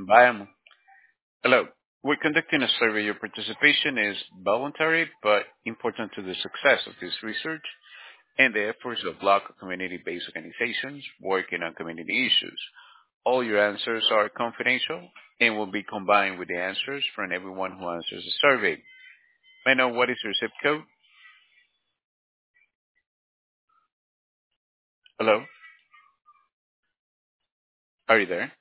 Vayamos. Hello. We're conducting a survey. Your participation is voluntary but important to the success of this research and the efforts of local community-based organizations working on community issues. All your answers are confidential and will be combined with the answers from everyone who answers the survey. May I know what is your zip code? Hello? Are you there?